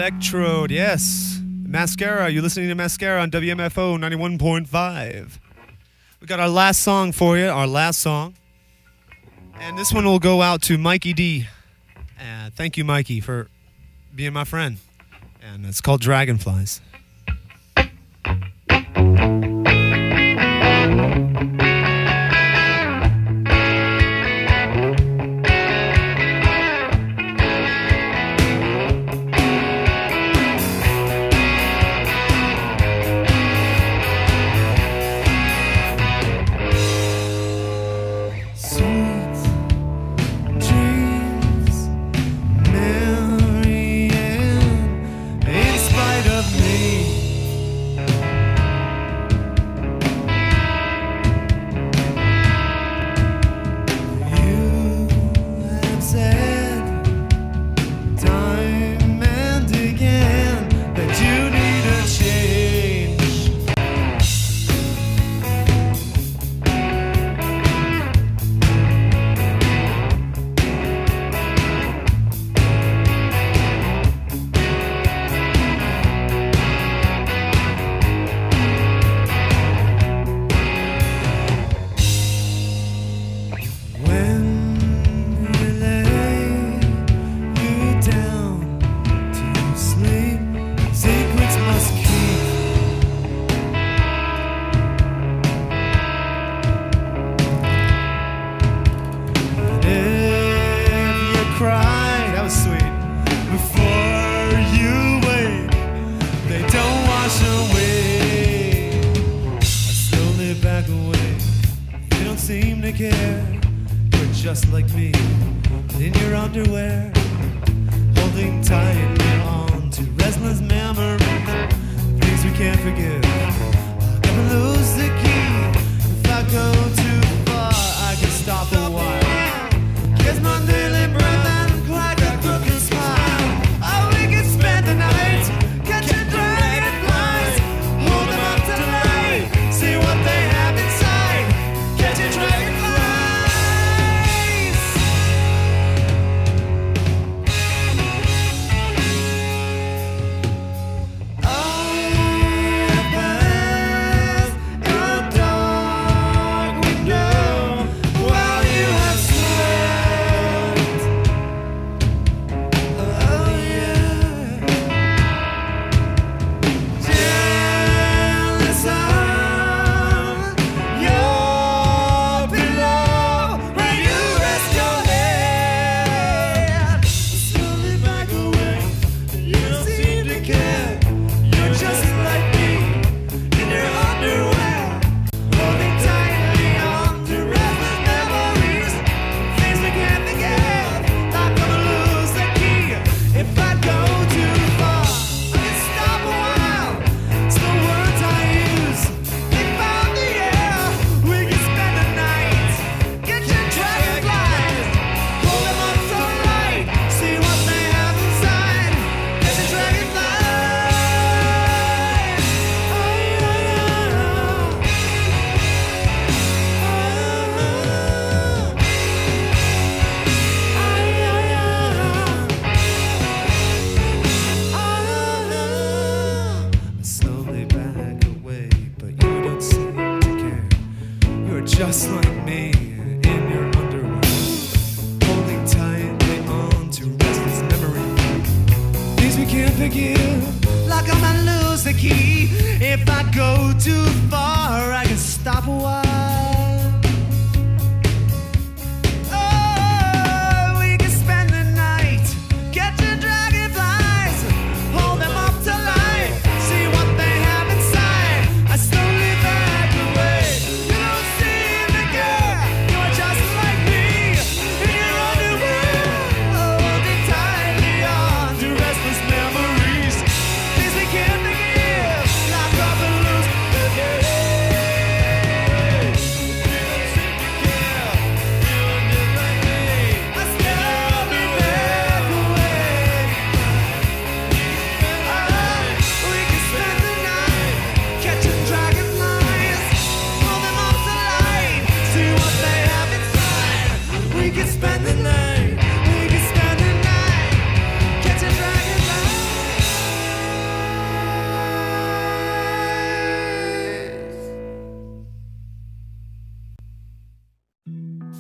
Electrode, yes. Mascara, you're listening to Mascara on WMFO 91.5. We got our last song for you, our last song. And this one will go out to Mikey D. Thank you, Mikey, for being my friend. And it's called Dragonflies.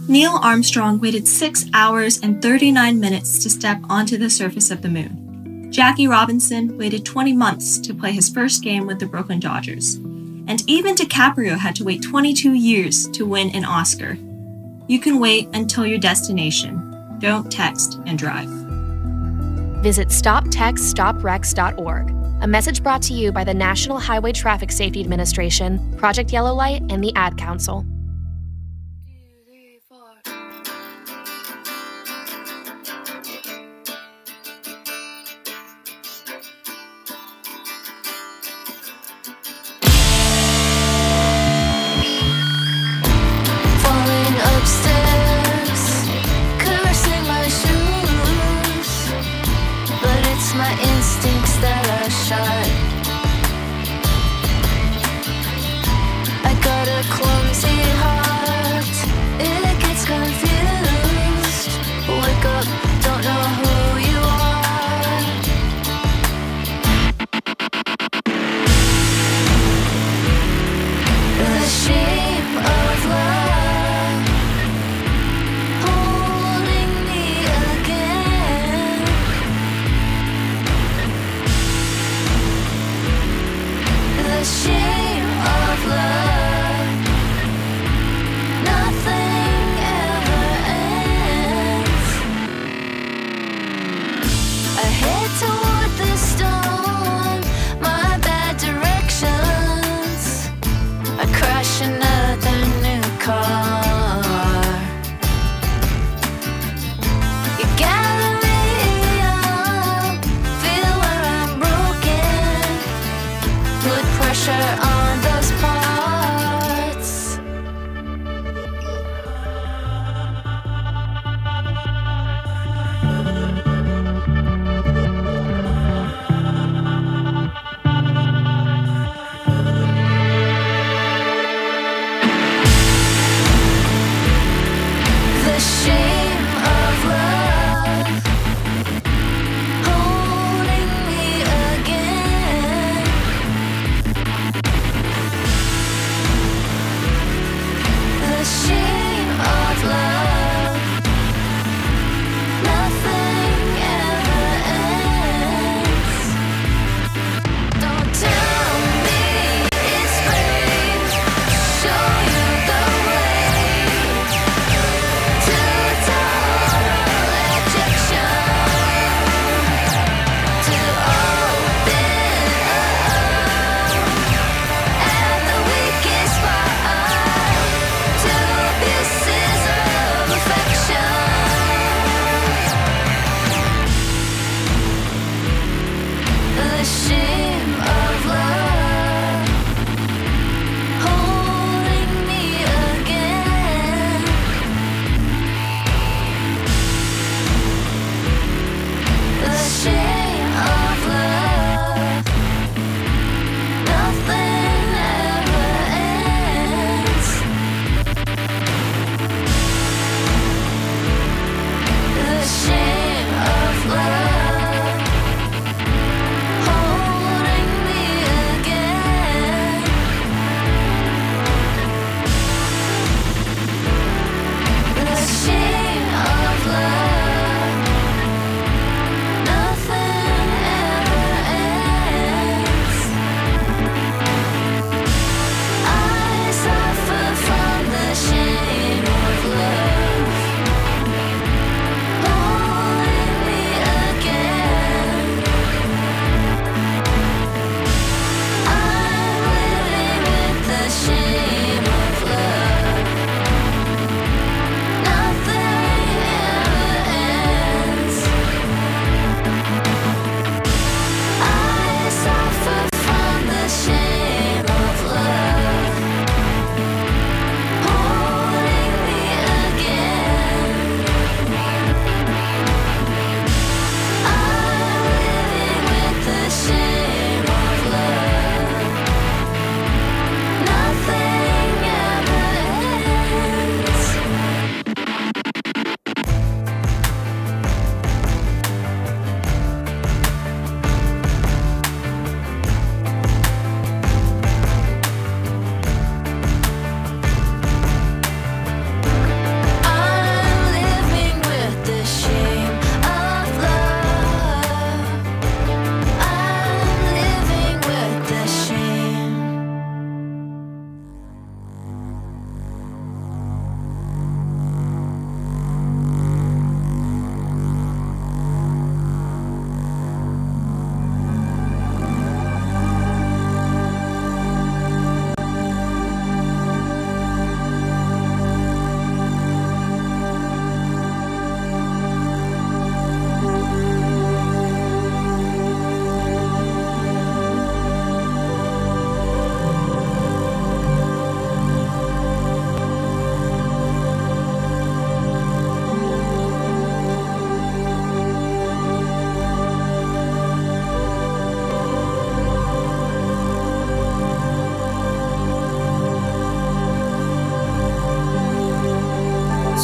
Neil Armstrong waited 6 hours and 39 minutes to step onto the surface of the moon. Jackie Robinson waited 20 months to play his first game with the Brooklyn Dodgers. And even DiCaprio had to wait 22 years to win an Oscar. You can wait until your destination. Don't text and drive. Visit StopTextStopWrecks.org. A message brought to you by the National Highway Traffic Safety Administration, Project Yellow Light, and the Ad Council.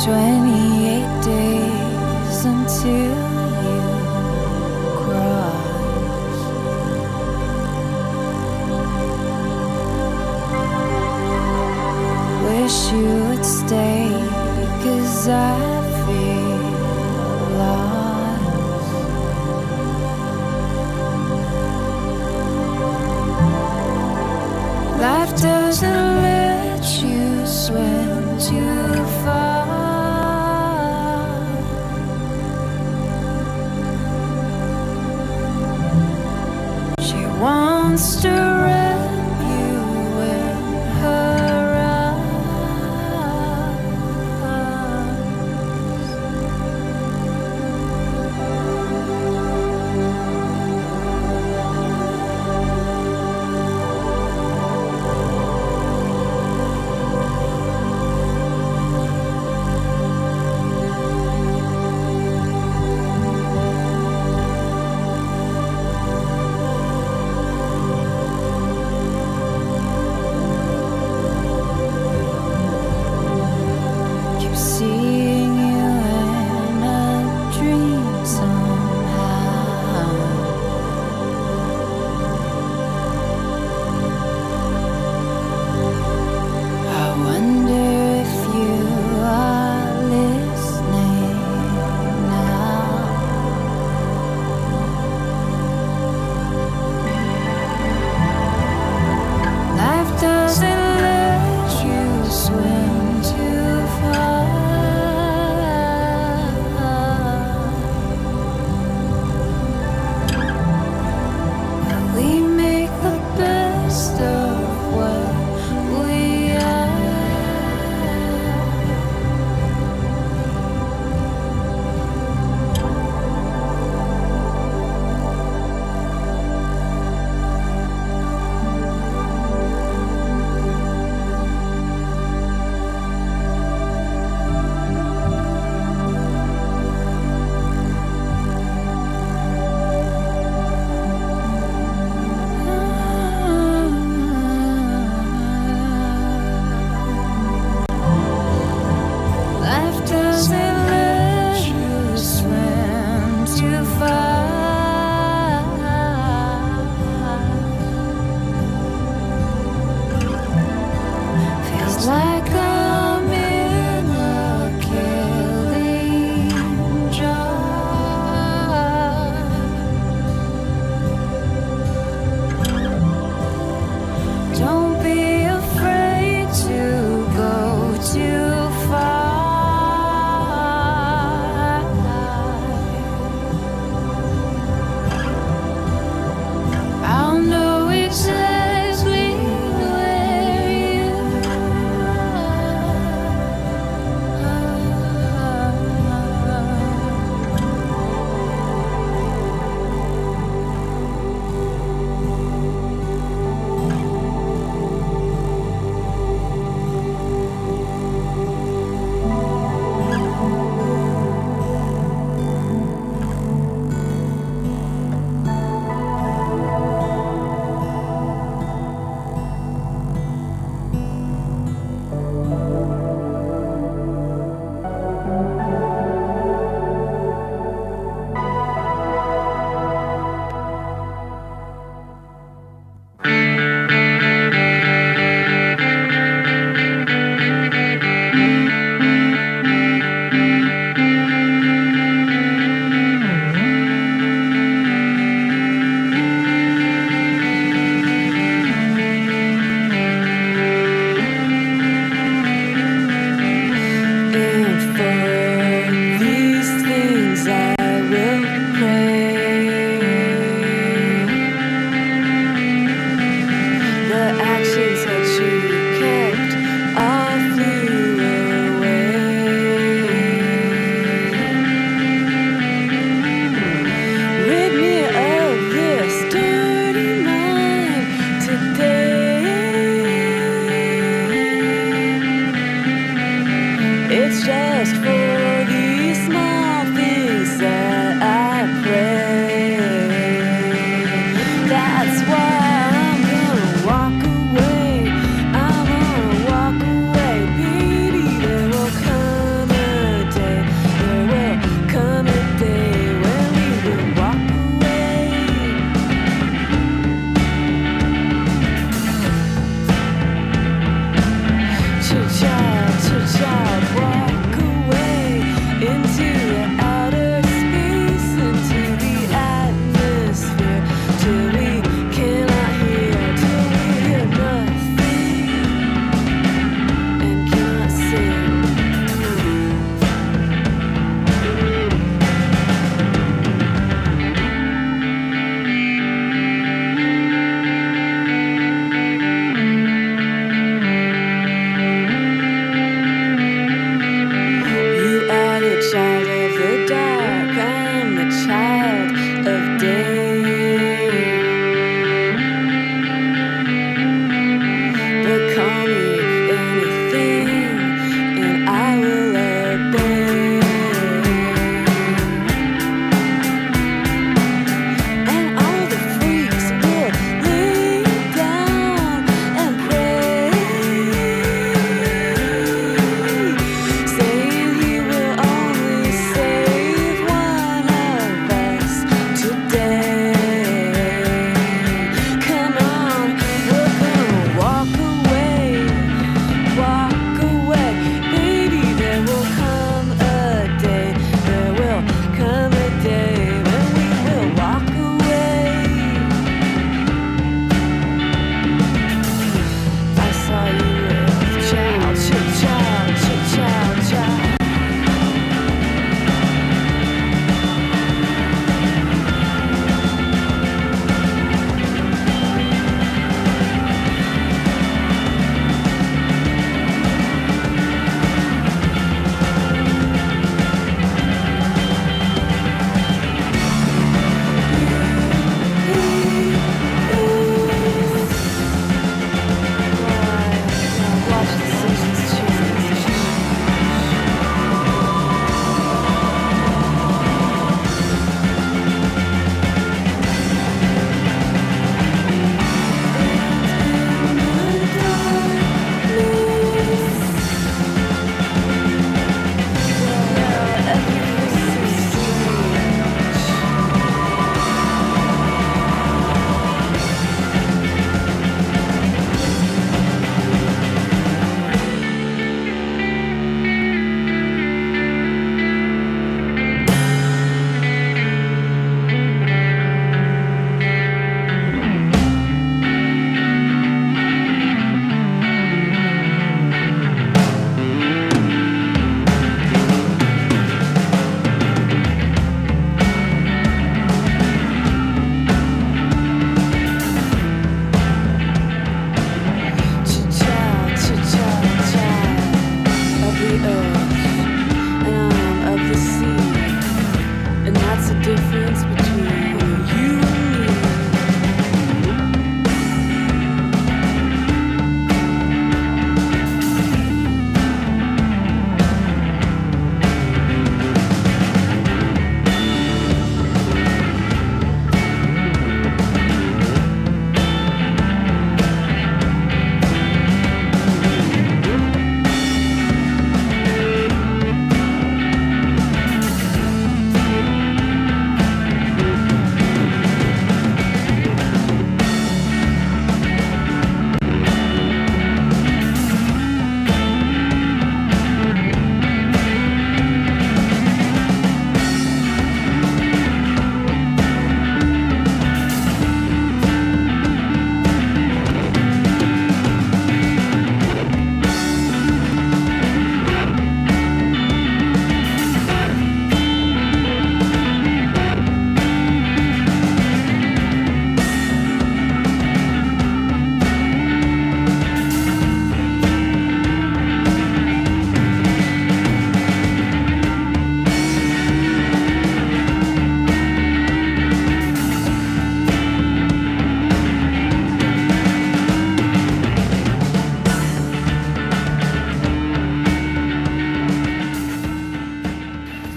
28 days until you cross. Wish you would stay, 'cause I feel lost. Life doesn't let you swim too far. She wants to wrap you in her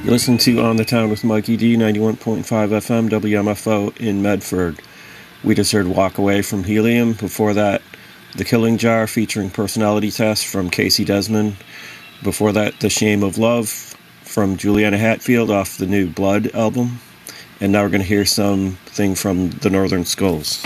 Listen to On the Town with Mikey D, 91.5 FM, WMFO in Medford. We just heard Walk Away from Helium. Before that, The Killing Jar featuring Personality Test from Casey Desmond. Before that, The Shame of Love from Juliana Hatfield off the new Blood album. And now we're going to hear something from the Northern Skulls.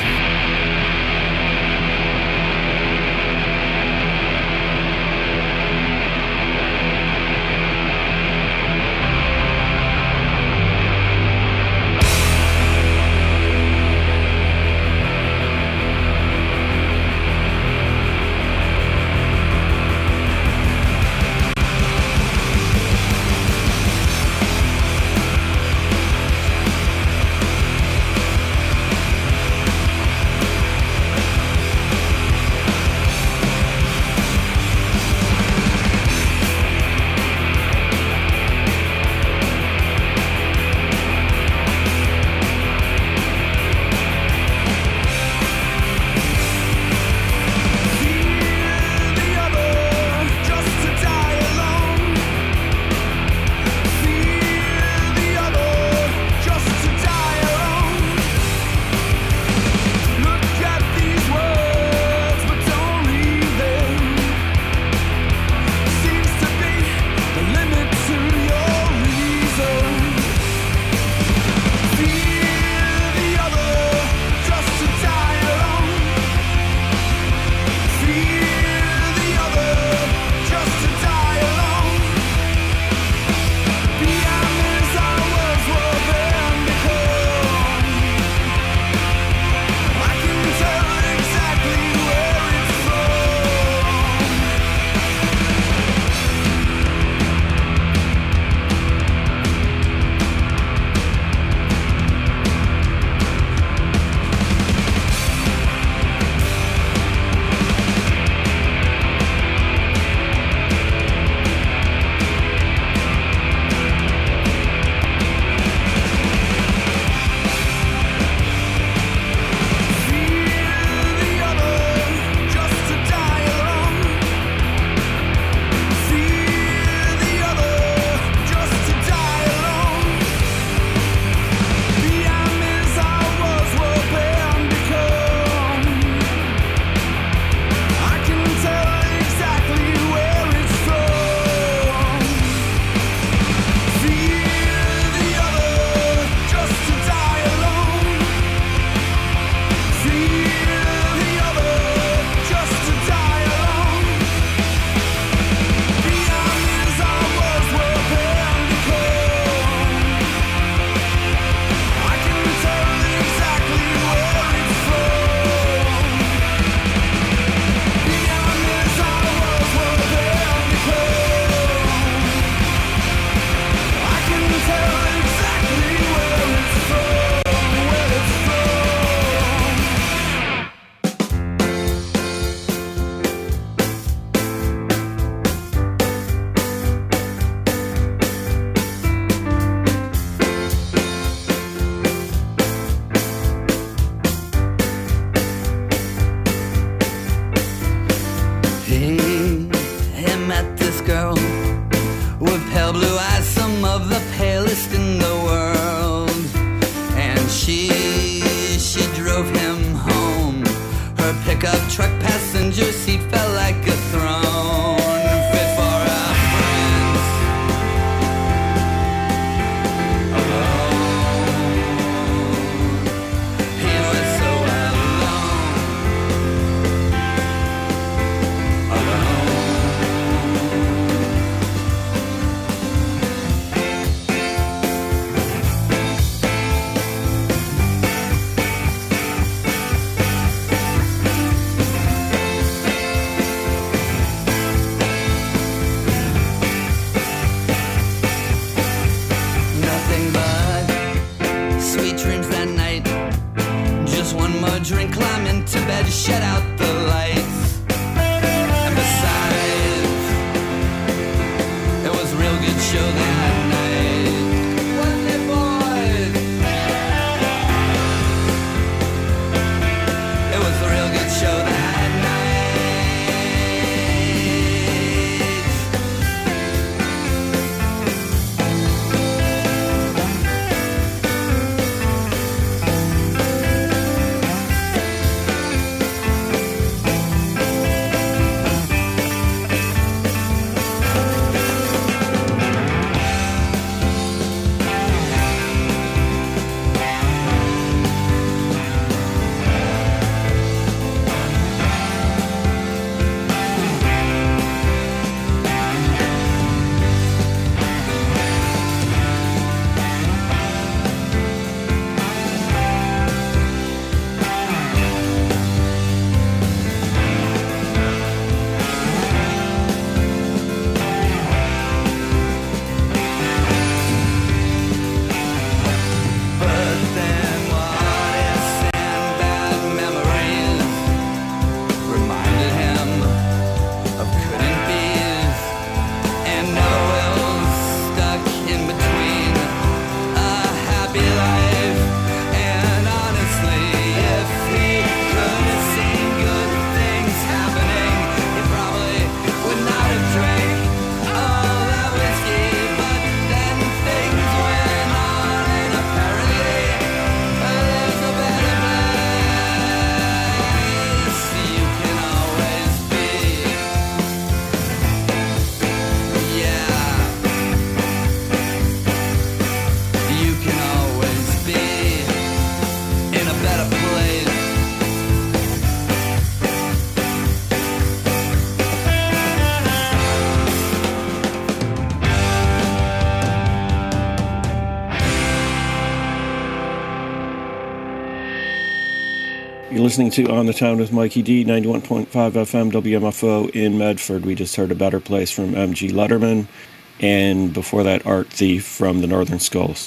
You're listening to On the Town with Mikey D, 91.5 FM WMFO in Medford. We just heard A Better Place from M.G. Letterman, and before that, Art Thief from the Northern Skulls.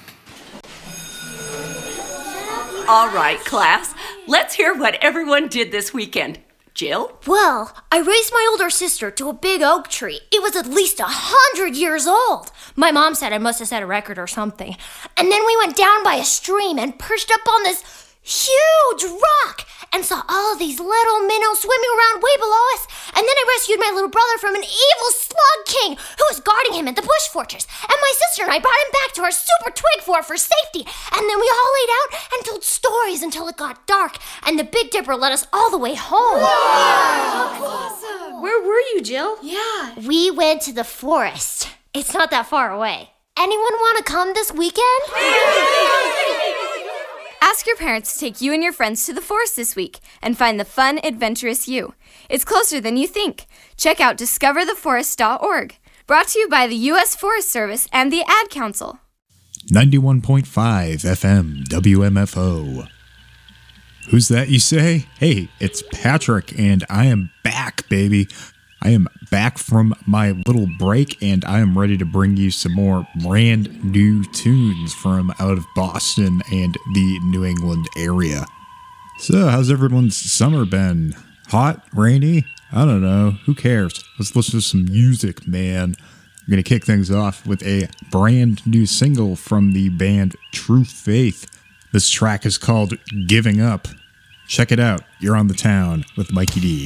All right, class, let's hear what everyone did this weekend. Jill? Well, I raised my older sister to a big oak tree. It was at least 100 years old. My mom said I must have set a record or something. And then we went down by a stream and perched up on this huge rock and saw all these little minnows swimming around way below us. And then I rescued my little brother from an evil slug king who was guarding him at the bush fortress. And my sister and I brought him back to our super twig fort for safety. And then we all laid out and told stories until it got dark. And the Big Dipper led us all the way home. Awesome. Where were you, Jill? Yeah. We went to the forest. It's not that far away. Anyone want to come this weekend? Ask your parents to take you and your friends to the forest this week and find the fun, adventurous you. It's closer than you think. Check out discovertheforest.org. Brought to you by the U.S. Forest Service and the Ad Council. 91.5 FM WMFO. Who's that, you say? Hey, it's Patrick, and I am back, baby. I am back from my little break, and I am ready to bring you some more brand new tunes from out of Boston and the New England area. So, how's everyone's summer been? Hot? Rainy? I don't know. Who cares? Let's listen to some music, man. I'm going to kick things off with a brand new single from the band True Faith. This track is called Giving Up. Check it out. You're on the town with Mikey D.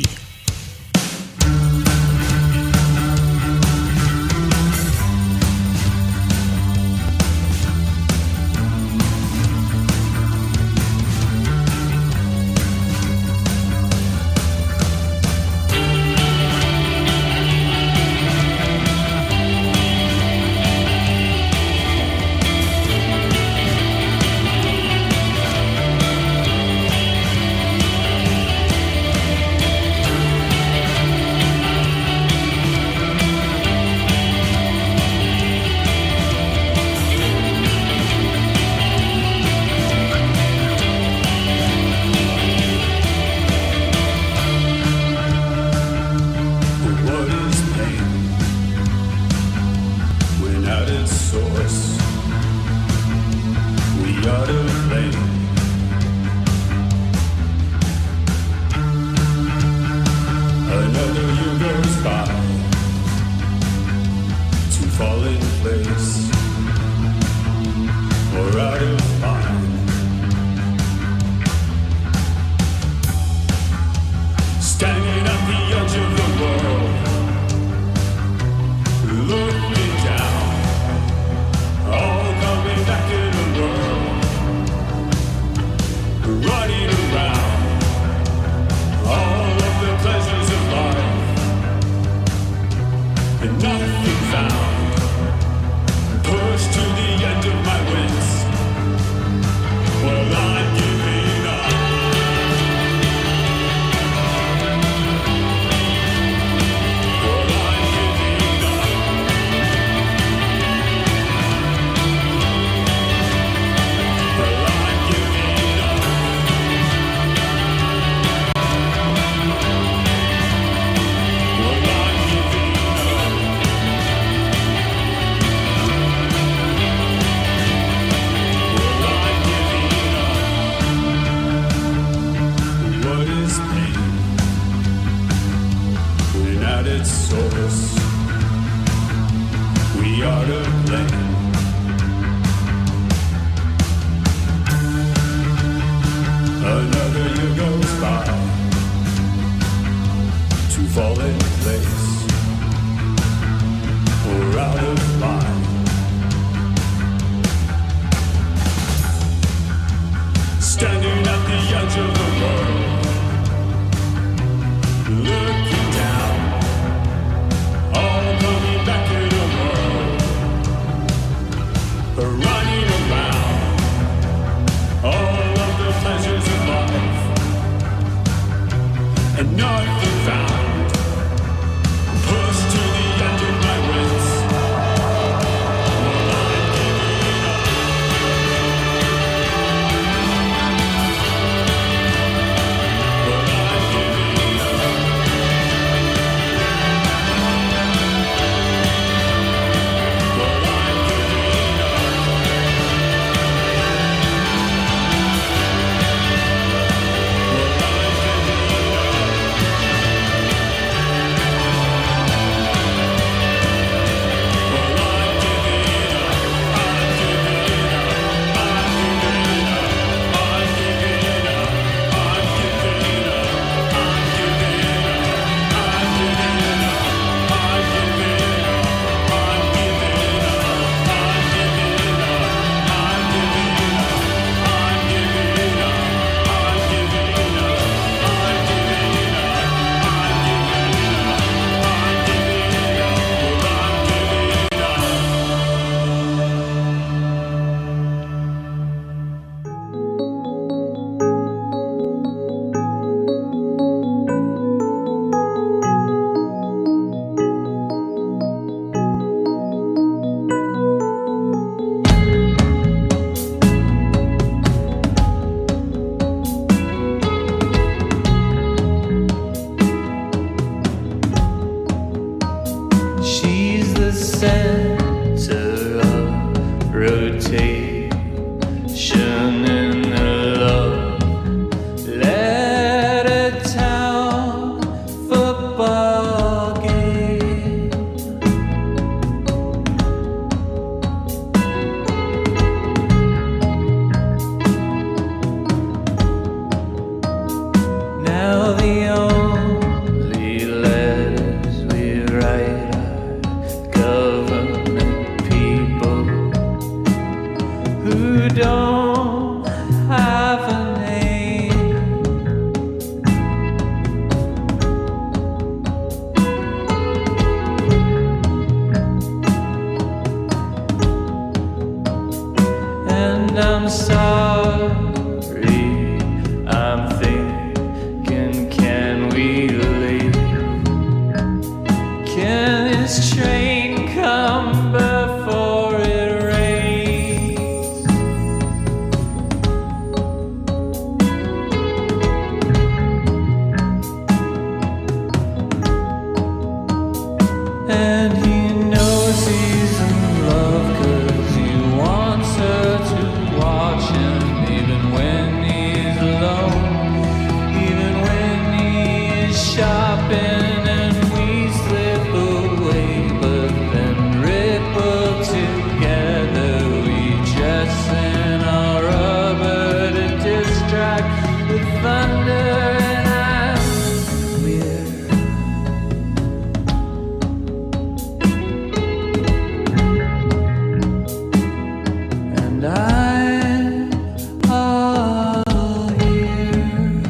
the only letters we write are government people who don't have a name. And I'm sorry, I'm thinking, can we leave? Can this train come before it rains? And he knows he's in love 'cause he wants her to watch him, even when he's alone, even when he is shopping and we slip away, but then ripple together. We dress in our rubber to distract the thunder, and I'm weird. And I'm all here.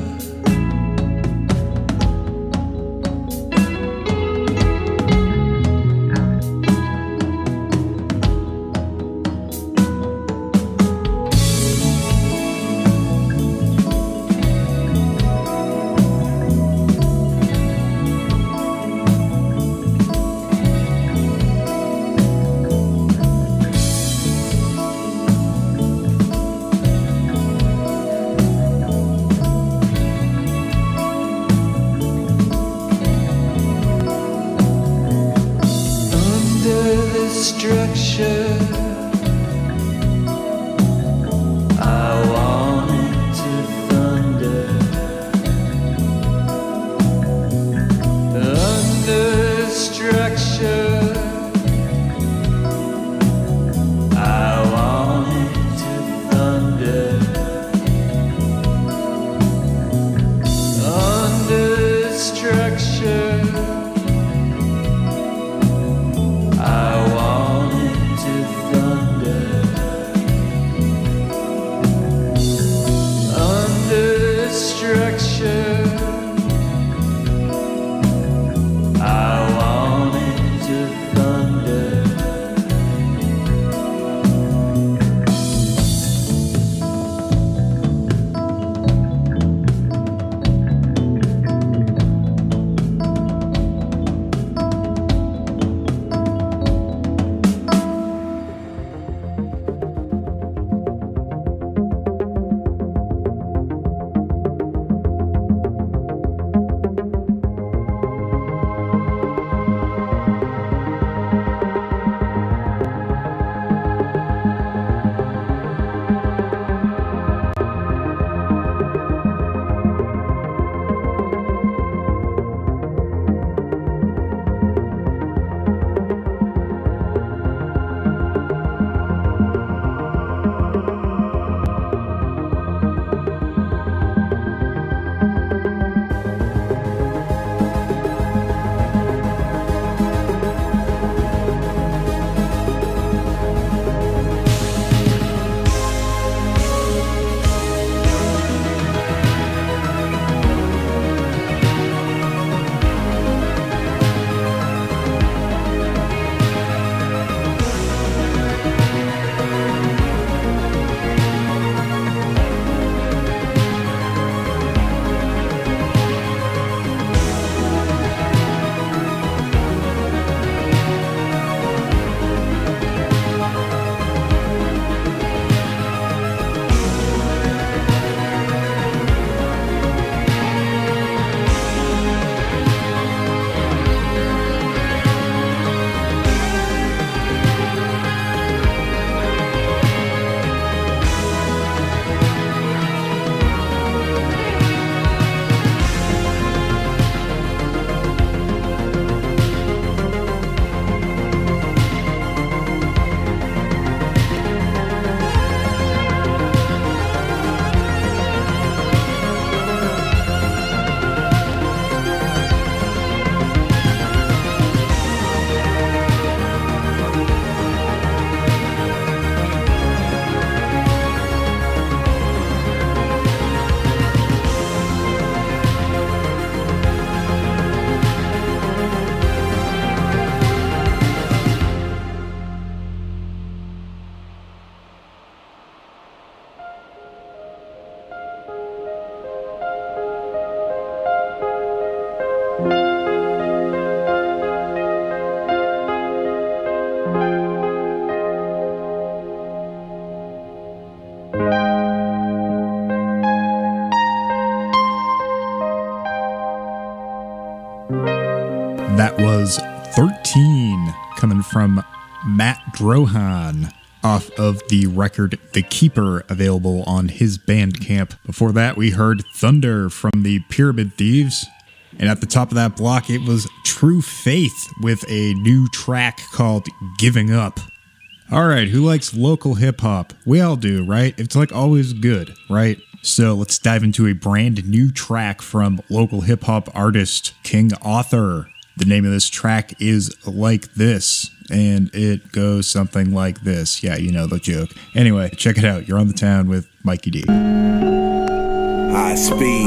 Under this structure, I want it to thunder. Under this structure, I want it to thunder. Under this structure, I want it to That was 13 coming from Matt Drohan off of the record The Keeper, available on his Bandcamp. Before that, we heard Thunder from the Pyramid Thieves. And at the top of that block, it was True Faith with a new track called Giving Up. All right, who likes local hip-hop? We all do, right? It's like always good, right? So let's dive into a brand new track from local hip-hop artist King Author. The name of this track is Like This, and it goes something like this. Yeah, you know the joke. Anyway, check it out. You're on the town with Mikey D. High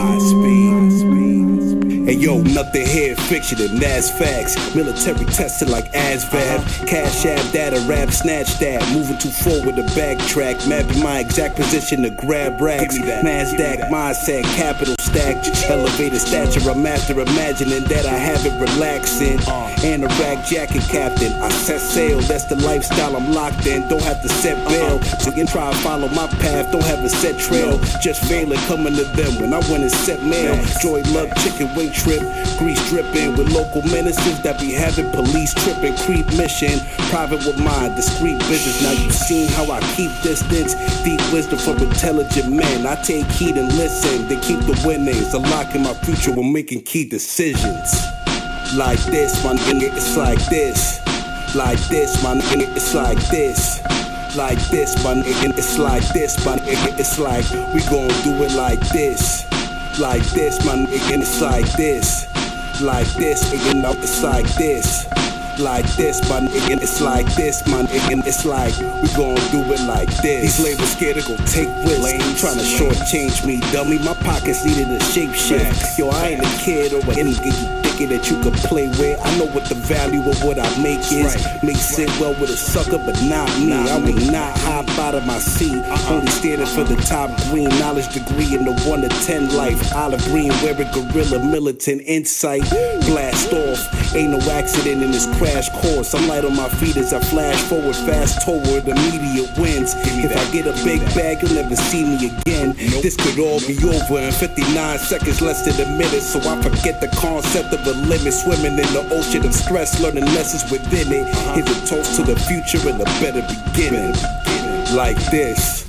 speed. Hey yo, nothing here fiction and that's facts. Military tested like ASVAB. Cash app, data rap, snatch that. Moving too forward to backtrack. Mapping my exact position to grab racks. NASDAQ mindset, capital stack. Elevated stature, I'm after imagining that I have it relaxing. Anorak jacket captain, I set sail. That's the lifestyle I'm locked in. Don't have to set bail. So you try to follow my path, don't have a set trail. Just failing coming to them when I went and set mail. Joy, love, chicken wing trip, grease dripping with local ministers that be having police tripping. Creep mission, private with mine, discreet business. Now you seen how I keep distance. Deep wisdom from intelligent men. I take heed and listen. They keep the winnings. Unlocking my future when making key decisions. Like this, my nigga, it's like this. Like this, my nigga, it's like this. Like this, my nigga, it's like this, my nigga, it's like we gon' do it like this. Like this, my nigga, it's like this. Like this, nigga, no, it's like this. Like this, my nigga, it's like this, my nigga, it's like we gon' do it like this. These labels scared to go take risks, trying to shortchange me, dummy. My pockets needed a shape shift. Yo, I ain't a kid or any that you could play with. I know what the value of what I make is. May sit well with a sucker, but not me. I will not hop out of my seat. Only standing for the top green knowledge degree in the 1 to 10 life. Olive green, wearing gorilla, militant insight. Blast off, ain't no accident in this crash course. I'm light on my feet as I flash forward, fast toward immediate wins. If I get a big bag, you'll never see me again. This could all be over in 59 seconds, less than a minute. So I forget the concept of a limit, swimming in the ocean of stress, learning lessons within it. Here's a toast to the future and a better beginning. Like this,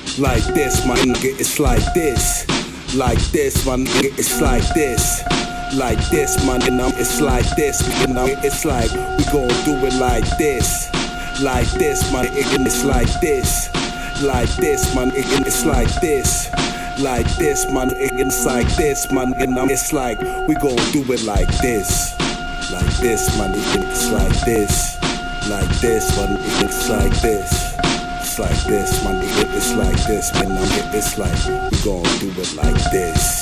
my nigga, it's like this. Like this, my nigga, it's like this. Like this, my nigga, it's like this. It's like we gon' do it like this. Like this, my nigga, it's like this. Like this, my nigga, it's like this. Like this, my nigga, it's like this, my nigga, it's like we gon' do it like this. Like this, my nigga, it's like this. Like this, my nigga, it's like this. It's like this, my nigga, it's like this, man, it's like we gon' do it like this.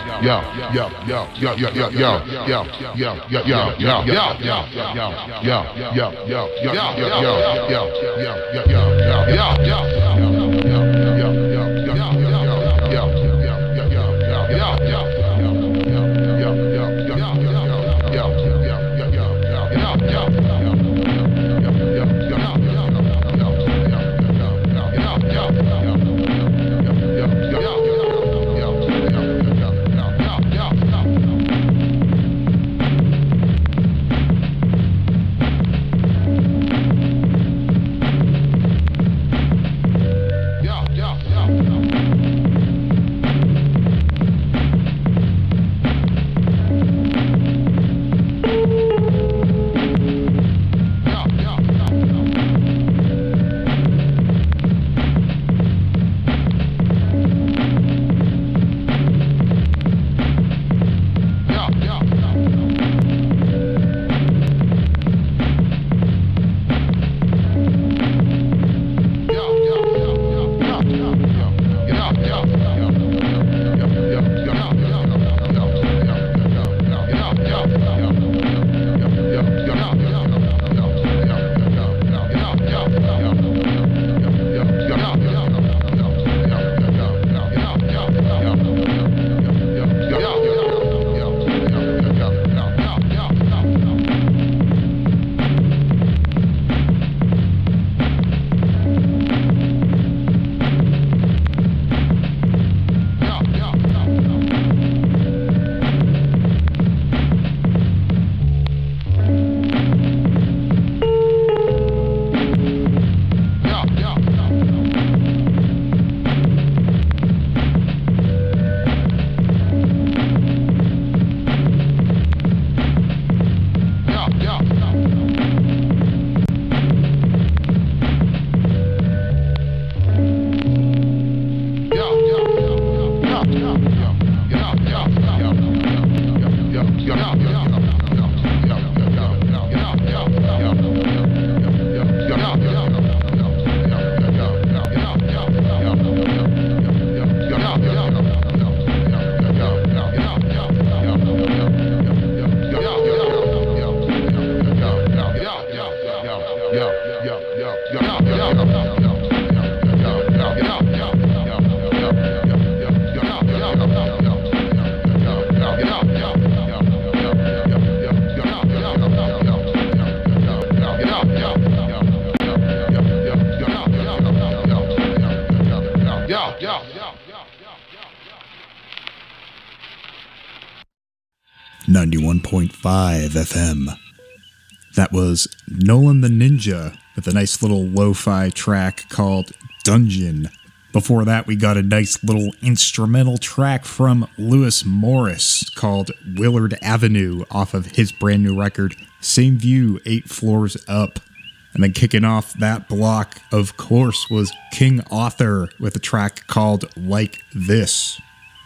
.5 FM. That was Nolan the Ninja with a nice little lo-fi track called Dungeon. Before that, we got a nice little instrumental track from Lewis Morris called Willard Avenue off of his brand new record, Same View, 8 Floors Up. And then kicking off that block, of course, was King Arthur with a track called Like This.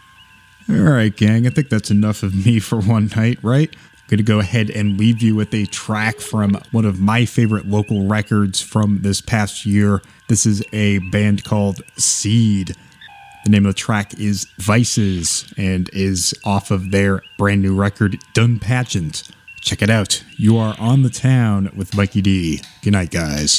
Alright, gang, I think that's enough of me for one night, right? I'm going to go ahead and leave you with a track from one of my favorite local records from this past year. This is a band called Seed. The name of the track is Vices and is off of their brand new record, Done Pageant. Check it out. You are on the town with Mikey D. Good night, guys.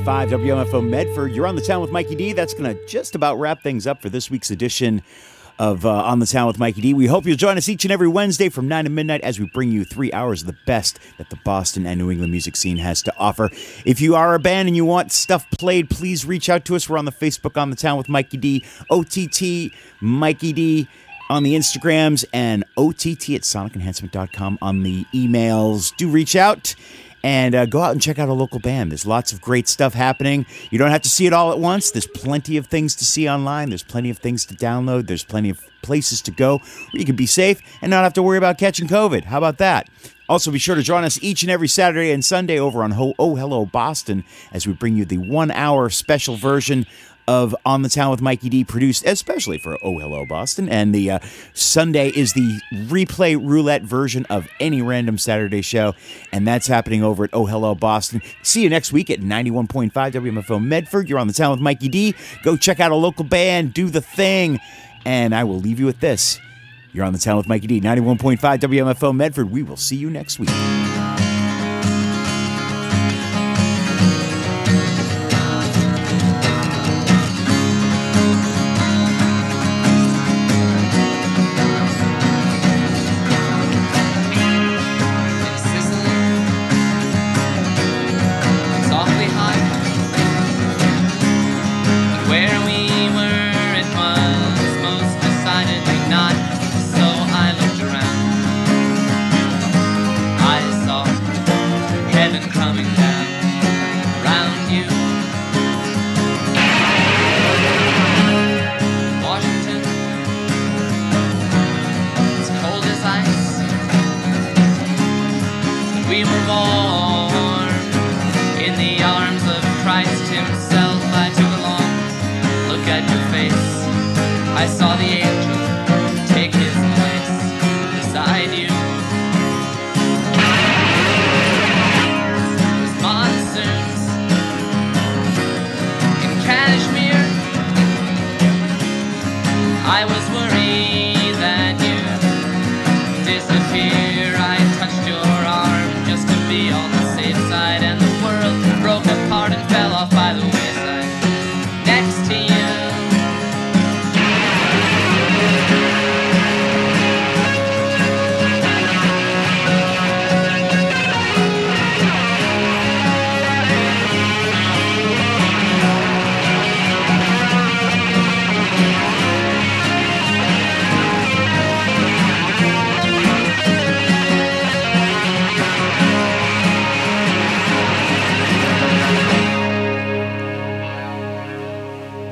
WMFO Medford. You're on the Town with Mikey D. That's going to just about wrap things up for this week's edition of On the Town with Mikey D. We hope you'll join us each and every Wednesday from 9 to midnight as we bring you 3 hours of the best that the Boston and New England music scene has to offer. If you are a band and you want stuff played, please reach out to us. We're on the Facebook On the Town with Mikey D, OTT Mikey D on the Instagrams, and OTT at sonicenhancement.com on the emails. Do reach out. And go out and check out a local band. There's lots of great stuff happening. You don't have to see it all at once. There's plenty of things to see online. There's plenty of things to download. There's plenty of places to go where you can be safe and not have to worry about catching COVID. How about that? Also, be sure to join us each and every Saturday and Sunday over on Oh Hello Boston as we bring you the 1 hour special version of On the Town with Mikey D, produced especially for Oh Hello Boston. And the Sunday is the replay roulette version of any random Saturday show, and that's happening over at Oh Hello Boston. See you next week at 91.5 WMFO Medford. You're on the Town with Mikey D. Go check out a local band, do the thing, and I will leave you with this. You're on the Town with Mikey D, 91.5 WMFO Medford. We will see you next week. I saw the angel